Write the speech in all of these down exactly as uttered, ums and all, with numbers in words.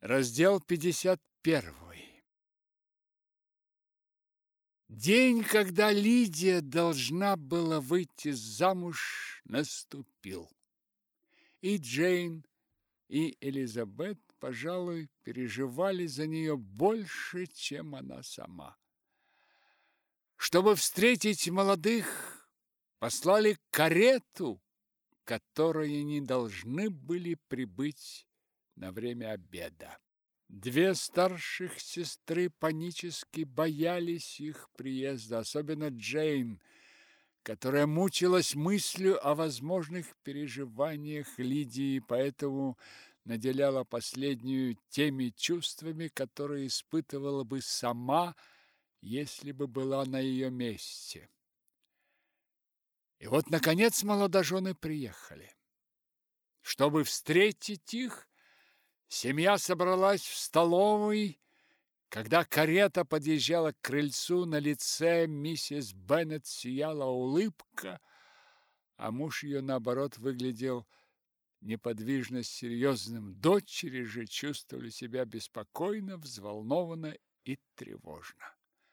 Раздел пятьдесят первый. День, когда Лидия должна была выйти замуж, наступил. И Джейн, и Элизабет, пожалуй, переживали за нее больше, чем она сама. Чтобы встретить молодых, послали карету, которой они должны были прибыть на время обеда. Две старших сестры панически боялись их приезда, особенно Джейн, которая мучилась мыслью о возможных переживаниях Лидии, поэтому наделяла последнюю теми чувствами, которые испытывала бы сама, если бы была на ее месте. И вот, наконец, молодожены приехали. Чтобы встретить их, семья собралась в столовой. Когда карета подъезжала к крыльцу, на лице миссис Беннет сияла улыбка, а муж ее, наоборот, выглядел неподвижно серьезным. Дочери же чувствовали себя беспокойно, взволнованно и тревожно.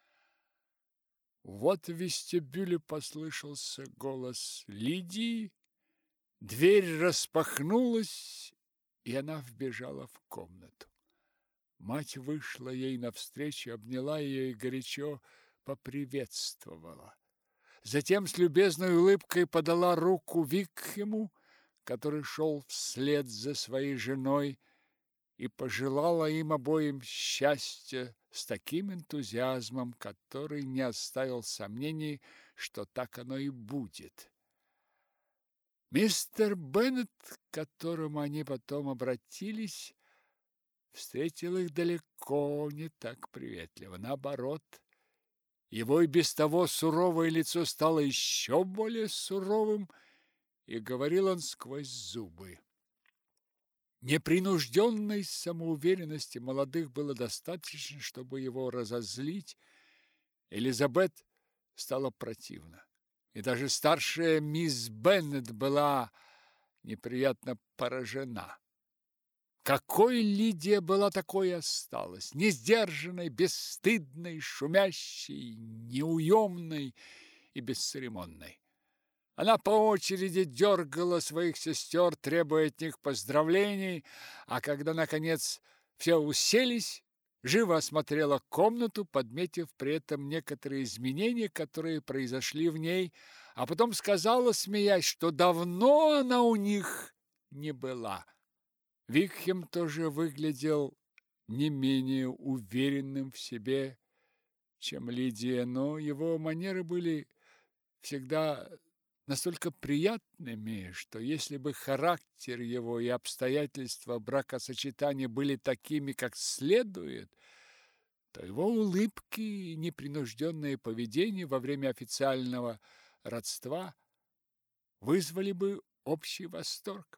Вот в вестибюле послышался голос Лидии, дверь распахнулась, и она вбежала в комнату. Мать вышла ей навстречу, обняла ее и горячо поприветствовала. Затем с любезной улыбкой подала руку Викхему, который шел вслед за своей женой, и пожелала им обоим счастья с таким энтузиазмом, который не оставил сомнений, что так оно и будет. Мистер Беннет, к которому они потом обратились, встретил их далеко не так приветливо. Наоборот, его и без того суровое лицо стало еще более суровым, и говорил он сквозь зубы. Непринужденной самоуверенности молодых было достаточно, чтобы его разозлить. Элизабет стало противно. И даже старшая мисс Беннет была неприятно поражена. Какой Лидия была, такой и осталась, несдержанной, бесстыдной, шумящей, неуемной и бесцеремонной. Она по очереди дергала своих сестер, требуя от них поздравлений, а когда, наконец, все уселись, живо осмотрела комнату, подметив при этом некоторые изменения, которые произошли в ней, а потом сказала, смеясь, что давно она у них не была. Викхем тоже выглядел не менее уверенным в себе, чем Лидия, но его манеры были всегда настолько приятными, что если бы характер его и обстоятельства бракосочетания были такими, как следует, то его улыбки и непринужденное поведение во время официального родства вызвали бы общий восторг.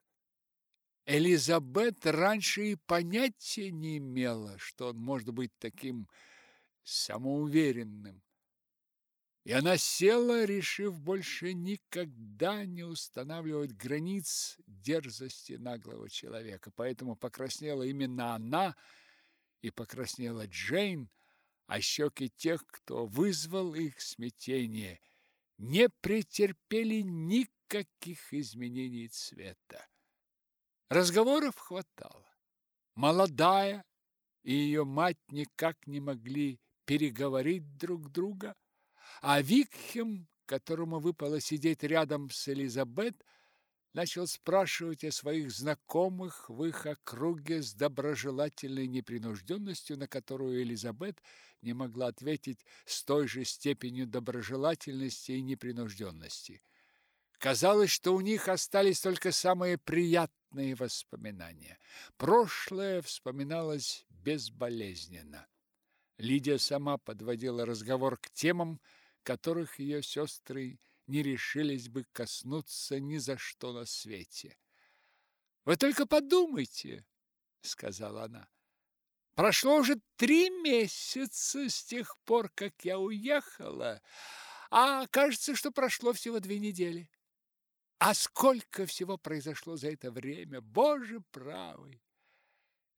Элизабет раньше и понятия не имела, что он может быть таким самоуверенным. И она села, решив больше никогда не устанавливать границ дерзости наглого человека. Поэтому покраснела именно она, и покраснела Джейн, а щеки тех, кто вызвал их смятение, не претерпели никаких изменений цвета. Разговоров хватало. Молодая и ее мать никак не могли переговорить друг друга, а Викхем, которому выпало сидеть рядом с Элизабет, начал спрашивать о своих знакомых в их округе с доброжелательной непринужденностью, на которую Элизабет не могла ответить с той же степенью доброжелательности и непринужденности. Казалось, что у них остались только самые приятные воспоминания. Прошлое вспоминалось безболезненно. Лидия сама подводила разговор к темам, которых ее сестры не решились бы коснуться ни за что на свете. «Вы только подумайте», — сказала она, — «прошло уже три месяца с тех пор, как я уехала, а кажется, что прошло всего две недели. А сколько всего произошло за это время, Боже правый!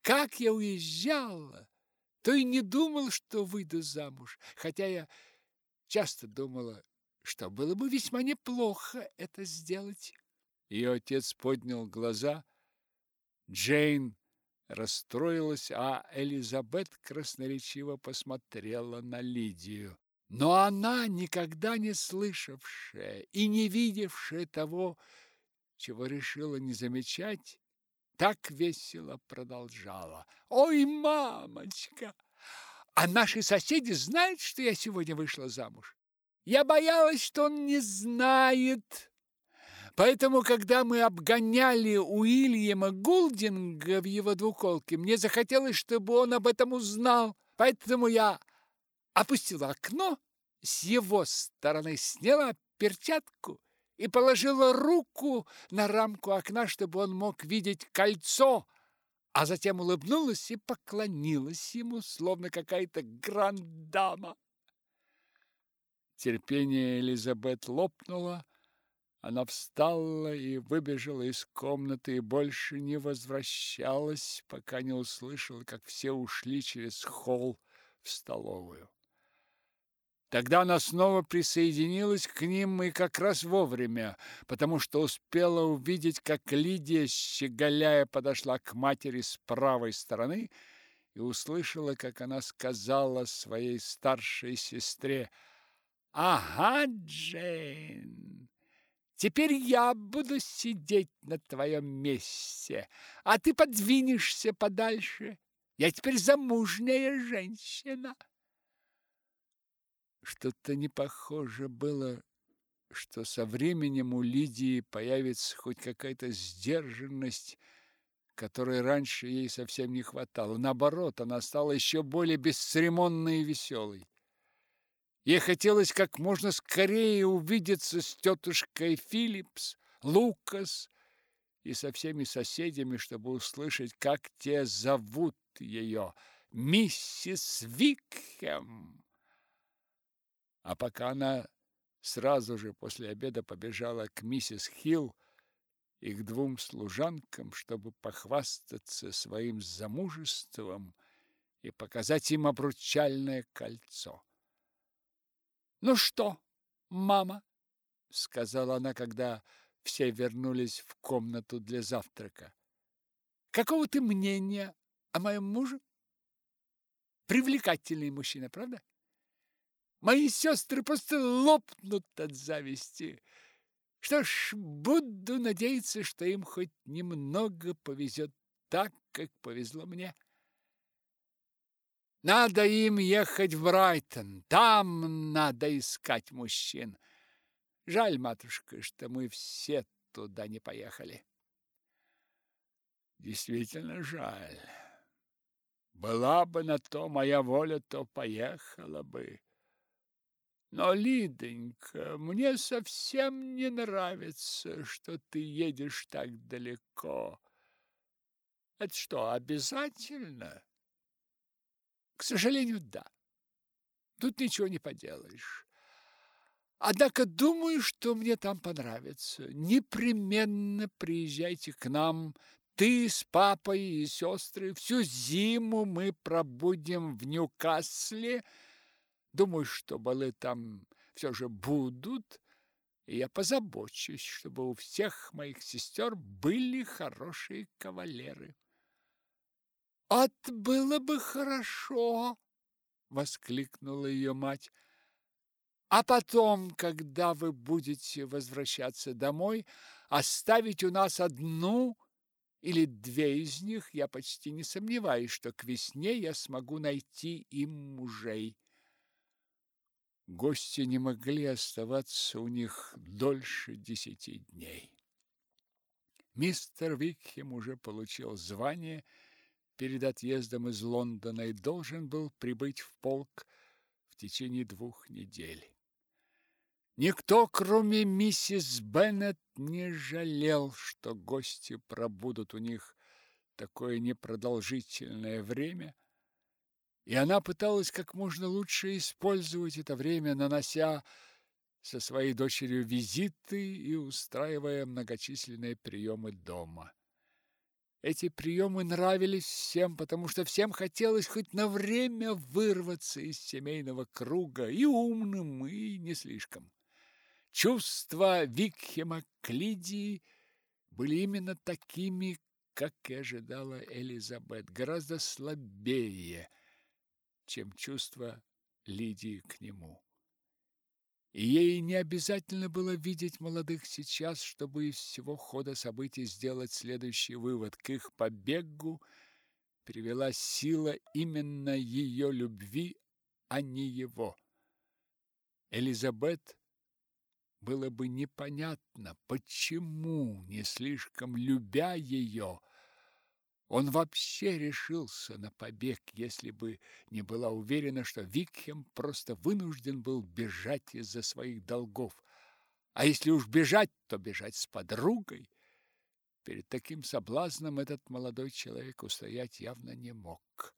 как я уезжала, то и не думал, что выйду замуж, хотя я часто думала, что было бы весьма неплохо это сделать. Ее отец поднял глаза. Джейн расстроилась, а Элизабет красноречиво посмотрела на Лидию. Но она, никогда не слышавшая и не видевшая того, чего решила не замечать, так весело продолжала. «Ой, мамочка! А наши соседи знают, что я сегодня вышла замуж? Я боялась, что он не знает. Поэтому, когда мы обгоняли Уильяма Гулдинга в его двуколке, мне захотелось, чтобы он об этом узнал. Поэтому я опустила окно, с его стороны сняла перчатку и положила руку на рамку окна, чтобы он мог видеть кольцо, а затем улыбнулась и поклонилась ему, словно какая-то гранд-дама. Терпение Элизабет лопнуло. Она встала и выбежала из комнаты и больше не возвращалась, пока не услышала, как все ушли через холл в столовую. Тогда она снова присоединилась к ним и как раз вовремя, потому что успела увидеть, как Лидия, щеголяя, подошла к матери с правой стороны и услышала, как она сказала своей старшей сестре: «Ага, Джейн, теперь я буду сидеть на твоем месте, а ты подвинешься подальше. Я теперь замужняя женщина». Что-то не похоже было, что со временем у Лидии появится хоть какая-то сдержанность, которой раньше ей совсем не хватало. Наоборот, она стала еще более бесцеремонной и веселой. Ей хотелось как можно скорее увидеться с тетушкой Филлипс, Лукас и со всеми соседями, чтобы услышать, как те зовут ее: миссис Викхэм. А пока она сразу же после обеда побежала к миссис Хилл и к двум служанкам, чтобы похвастаться своим замужеством и показать им обручальное кольцо. «Ну что, мама?» — сказала она, когда все вернулись в комнату для завтрака. «Какого ты мнения о моем муже? Привлекательный мужчина, правда? Мои сестры просто лопнут от зависти. Что ж, буду надеяться, что им хоть немного повезет так, как повезло мне. Надо им ехать в Брайтон, там надо искать мужчин. Жаль, матушка, что мы все туда не поехали». Действительно жаль. Была бы на то моя воля, то поехала бы. Но, Лидонька, мне совсем не нравится, что ты едешь так далеко. Это что, обязательно? К сожалению, да. Тут ничего не поделаешь. Однако думаю, что мне там понравится. Непременно приезжайте к нам. Ты с папой и сестры. Всю зиму мы пробудем в Ньюкасле. Думаю, что балы там все же будут, и я позабочусь, чтобы у всех моих сестер были хорошие кавалеры. «От было бы хорошо!» — воскликнула ее мать. «А потом, когда вы будете возвращаться домой, оставить у нас одну или две из них, я почти не сомневаюсь, что к весне я смогу найти им мужей». Гости не могли оставаться у них дольше десяти дней. Мистер Викхэм уже получил звание перед отъездом из Лондона и должен был прибыть в полк в течение двух недель. Никто, кроме миссис Беннет, не жалел, что гости пробудут у них такое непродолжительное время, и она пыталась как можно лучше использовать это время, нанося со своей дочерью визиты и устраивая многочисленные приемы дома. Эти приемы нравились всем, потому что всем хотелось хоть на время вырваться из семейного круга, и умным, и не слишком. Чувства Викхема к Лидии были именно такими, как и ожидала Элизабет, гораздо слабее, чем чувства Лидии к нему. И ей не обязательно было видеть молодых сейчас, чтобы из всего хода событий сделать следующий вывод: к их побегу привела сила именно ее любви, а не его. Элизабет было бы непонятно, почему, не слишком любя ее, он вообще решился на побег, если бы не была уверена, что Викхем просто вынужден был бежать из-за своих долгов. А если уж бежать, то бежать с подругой. Перед таким соблазном этот молодой человек устоять явно не мог.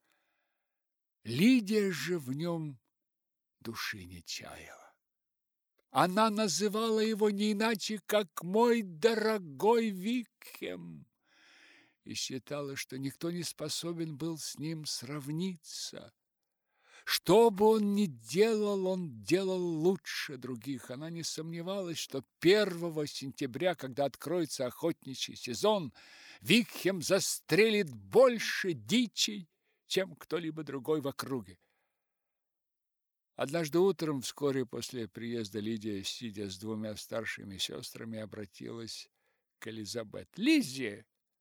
Лидия же в нем души не чаяла. Она называла его не иначе, как «мой дорогой Викхем», и считала, что никто не способен был с ним сравниться. Что бы он ни делал, он делал лучше других. Она не сомневалась, что первого сентября, когда откроется охотничий сезон, Викхем застрелит больше дичей, чем кто-либо другой в округе. Однажды утром, вскоре после приезда, Лидия, сидя с двумя старшими сестрами, обратилась к Элизабет. «Лиззи,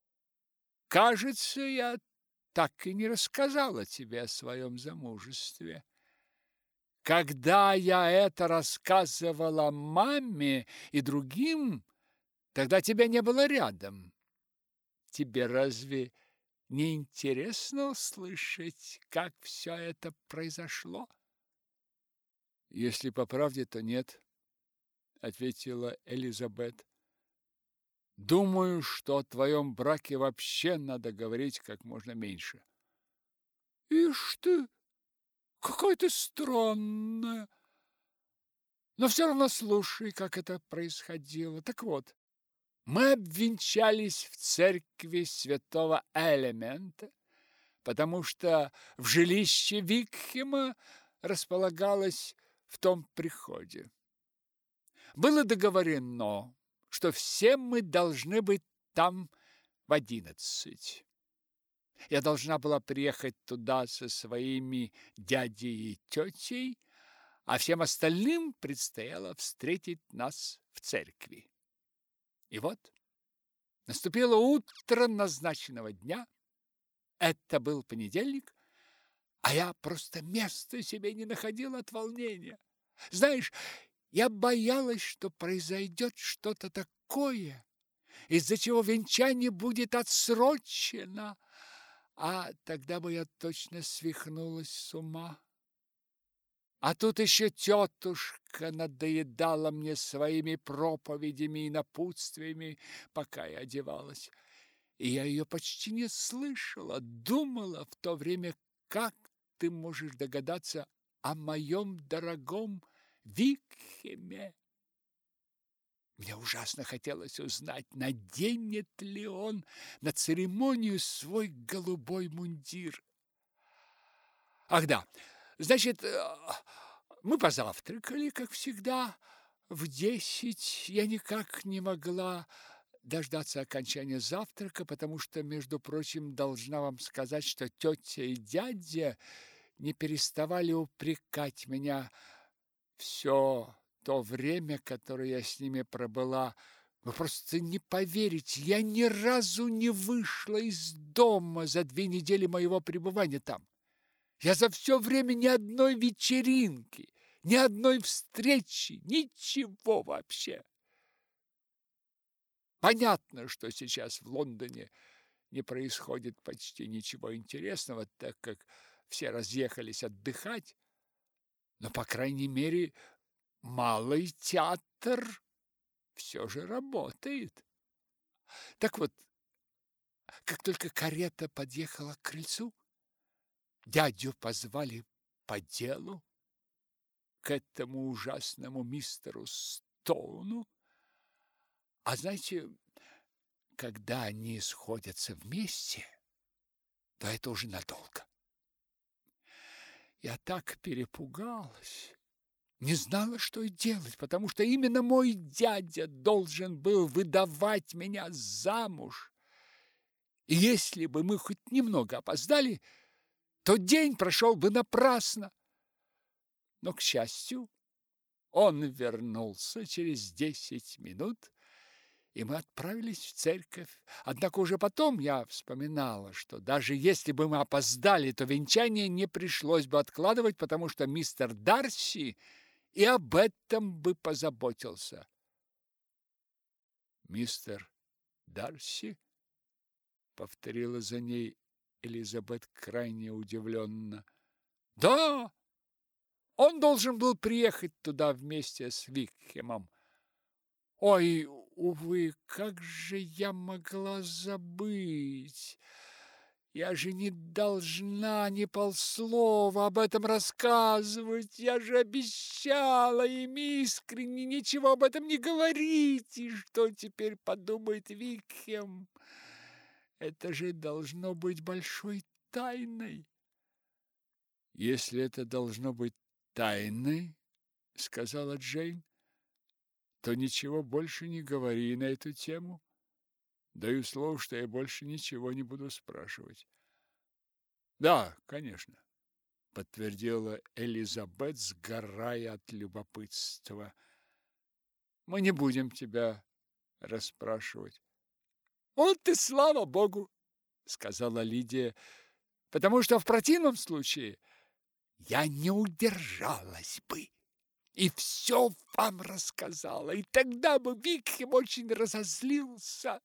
кажется, я так и не рассказала тебе о своем замужестве. Когда я это рассказывала маме и другим, тогда тебя не было рядом. Тебе разве не интересно услышать, как все это произошло?» «Если по правде, то нет», — ответила Элизабет. «Думаю, что о твоем браке вообще надо говорить как можно меньше». «Ишь ты, какая ты странная! Но все равно слушай, как это происходило. Так вот, мы обвенчались в церкви святого Элемента, потому что в жилище Викхема располагалось в том приходе. Было договорено, что все мы должны быть там в одиннадцать. Я должна была приехать туда со своими дядей и тетей, а всем остальным предстояло встретить нас в церкви. И вот наступило утро назначенного дня. Это был понедельник, а я просто места себе не находила от волнения. Знаешь, я боялась, что произойдет что-то такое, из-за чего венчание будет отсрочено, а тогда бы я точно свихнулась с ума. А тут еще тетушка надоедала мне своими проповедями и напутствиями, пока я одевалась. И я ее почти не слышала, думала в то время, как ты можешь догадаться о моем дорогом Викхеме. Мне ужасно хотелось узнать, наденет ли он на церемонию свой голубой мундир. Ах да, значит, мы позавтракали, как всегда, в десять. Я никак не могла дождаться окончания завтрака, потому что, между прочим, должна вам сказать, что тетя и дядя не переставали упрекать меня все то время, которое я с ними пробыла. Вы просто не поверите, я ни разу не вышла из дома за две недели моего пребывания там. Я за все время ни одной вечеринки, ни одной встречи, ничего вообще. Понятно, что сейчас в Лондоне не происходит почти ничего интересного, так как все разъехались отдыхать, но, по крайней мере, малый театр все же работает. Так вот, как только карета подъехала к крыльцу, дядю позвали по делу к этому ужасному мистеру Стоуну. А знаете, когда они сходятся вместе, то это уже надолго. Я так перепугалась, не знала, что и делать, потому что именно мой дядя должен был выдавать меня замуж. И если бы мы хоть немного опоздали, то день прошел бы напрасно. Но, к счастью, он вернулся через десять минут, и мы отправились в церковь. Однако уже потом я вспоминала, что даже если бы мы опоздали, то венчание не пришлось бы откладывать, потому что мистер Дарси и об этом бы позаботился. Мистер Дарси? Повторила за ней Элизабет крайне удивленно. Да, он должен был приехать туда вместе с Викхемом. Ой, увы, как же я могла забыть? Я же не должна ни полслова об этом рассказывать. Я же обещала им искренне ничего об этом не говорить. И что теперь подумает Викхем? Это же должно быть большой тайной. Если это должно быть тайной, сказала Джейн, то ничего больше не говори на эту тему. Даю слово, что я больше ничего не буду спрашивать. Да, конечно, подтвердила Элизабет, сгорая от любопытства. Мы не будем тебя расспрашивать. Вот и слава Богу, сказала Лидия, потому что в противном случае я не удержалась бы и все вам рассказала, и тогда бы Викхем очень разозлился.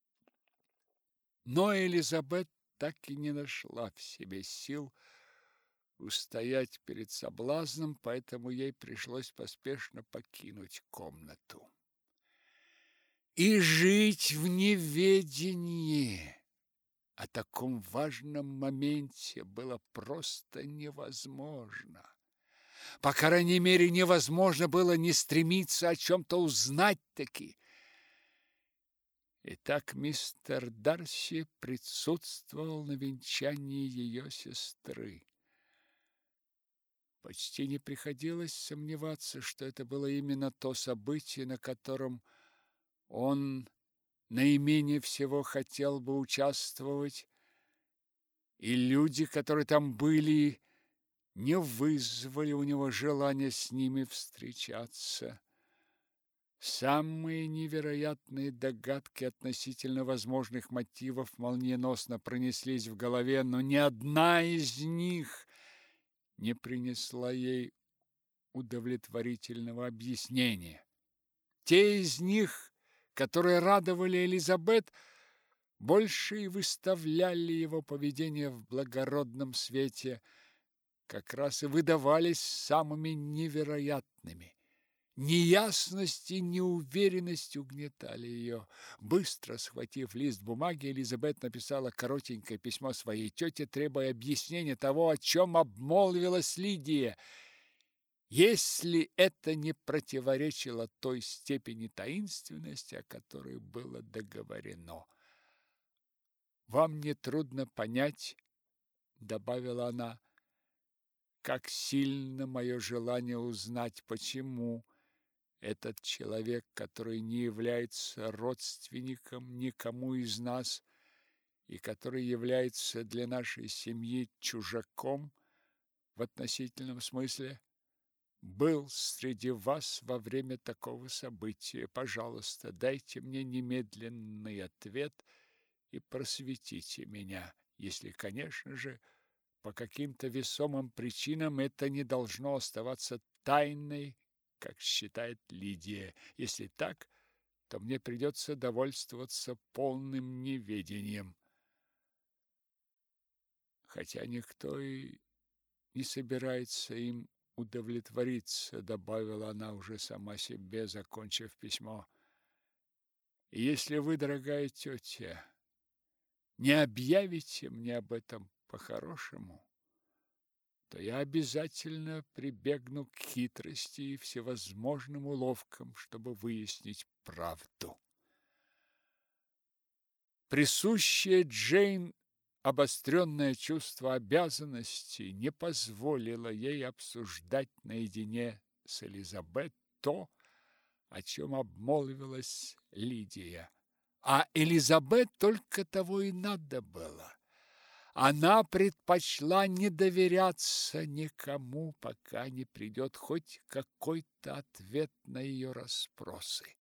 Но Элизабет так и не нашла в себе сил устоять перед соблазном, поэтому ей пришлось поспешно покинуть комнату. И жить в неведении о таком важном моменте было просто невозможно. По крайней мере, невозможно было не стремиться о чем-то узнать-таки. Итак, мистер Дарси присутствовал на венчании ее сестры. Почти не приходилось сомневаться, что это было именно то событие, на котором он наименее всего хотел бы участвовать, и люди, которые там были, не вызвали у него желания с ними встречаться. Самые невероятные догадки относительно возможных мотивов молниеносно пронеслись в голове, но ни одна из них не принесла ей удовлетворительного объяснения. Те из них, которые радовали Элизабет, больше и выставляли его поведение в благородном свете, как раз и выдавались самыми невероятными. Неясность и неуверенность угнетали ее. Быстро схватив лист бумаги, Элизабет написала коротенькое письмо своей тете, требуя объяснения того, о чем обмолвилась Лидия, если это не противоречило той степени таинственности, о которой было договорено. «Вам не трудно понять, — добавила она, — как сильно мое желание узнать, почему этот человек, который не является родственником никому из нас и который является для нашей семьи чужаком в относительном смысле, был среди вас во время такого события. Пожалуйста, дайте мне немедленный ответ и просветите меня, если, конечно же, по каким-то весомым причинам это не должно оставаться тайной, как считает Лидия. Если так, то мне придется довольствоваться полным неведением. Хотя никто и не собирается им удовлетвориться, добавила она уже сама себе, закончив письмо. И если вы, дорогая тетя, не объявите мне об этом по-хорошему, то я обязательно прибегну к хитрости и всевозможным уловкам, чтобы выяснить правду. Присущее Джейн обостренное чувство обязанности не позволило ей обсуждать наедине с Элизабет то, о чем обмолвилась Лидия. А Элизабет только того и надо было. Она предпочла не доверяться никому, пока не придет хоть какой-то ответ на ее расспросы.